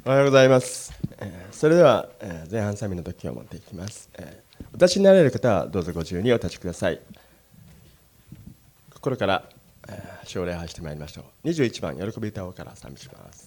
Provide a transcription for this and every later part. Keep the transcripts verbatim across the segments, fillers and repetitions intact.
おはようございます。えーそれでは、えー前半サミの時を持っていきます。えーお立ちになられる方はどうぞご自由にお立ちください。心から、えー、奨励をしてまいりましょう。にじゅういちばん喜び歌おうから賛美します。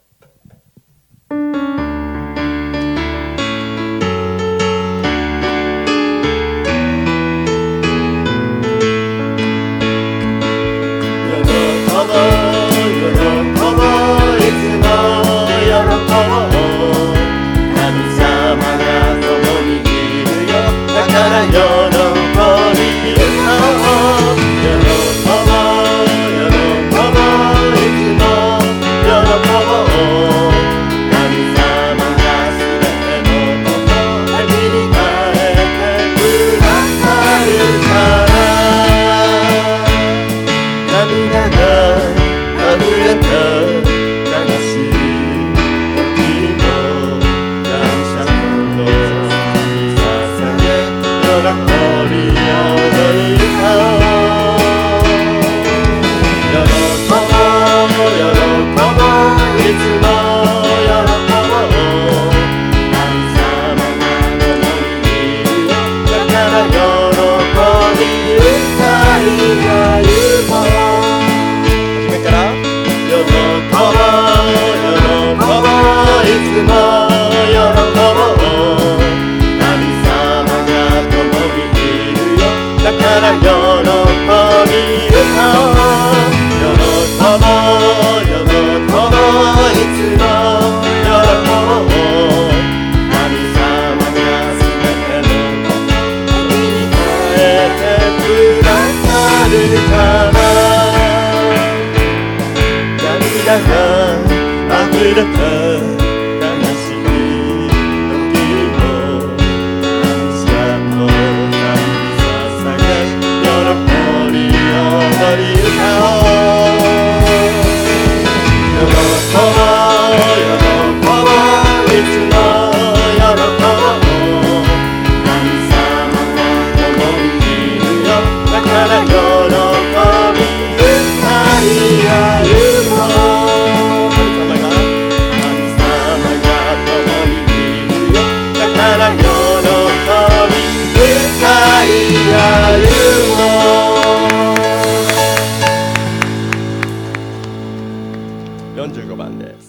よんじゅうごばんです。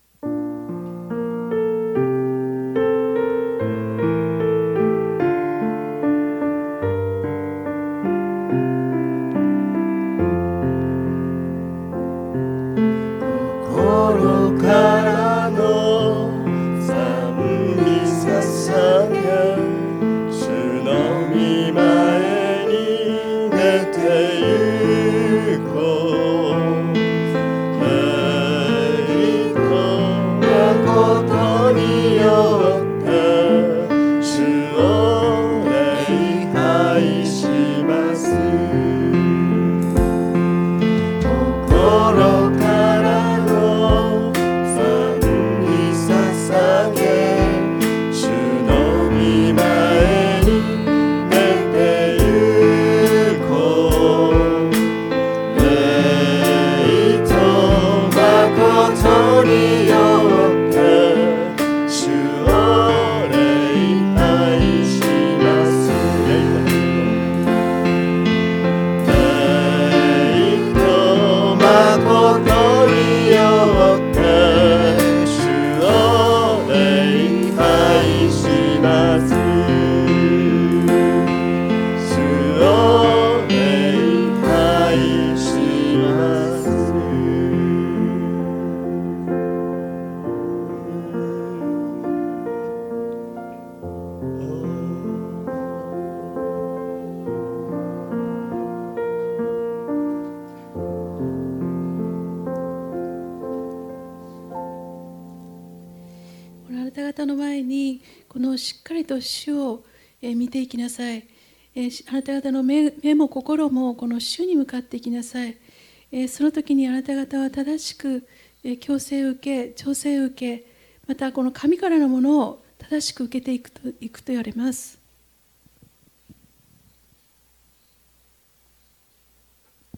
あなた方の前にこのしっかりと主を見ていきなさい。あなた方の 目, 目も心もこの主に向かっていきなさい。その時にあなた方は正しく矯正を受け、調整を受け、またこの神からのものを正しく受けていくと、いくと言われます。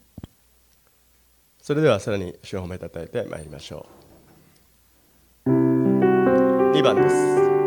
それではさらに主を褒めたたえてまいりましょう。 にばんです。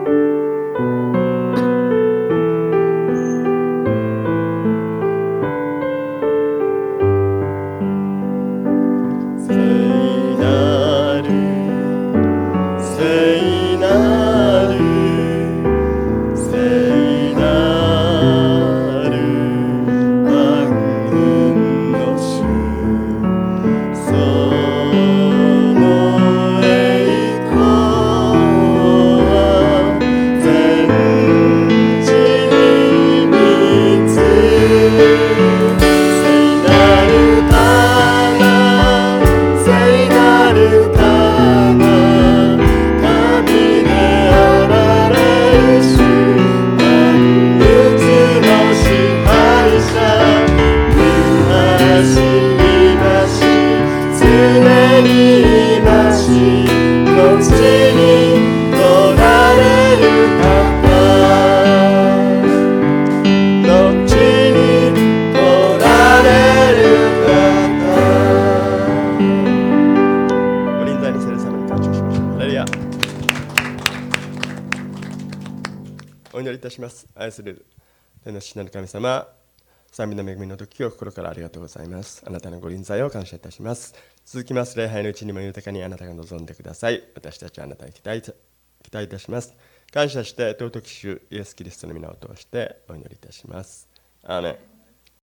お祈りいたします。愛する天の父なる神様、賛美の恵みの時を心からありがとうございます。あなたのご臨在を感謝いたします。続きます礼拝のうちにも豊かにあなたが望んでください。私たちはあなたに期待期待いたします。感謝して尊き主イエスキリストの皆を通してお祈りいたします。アーメン。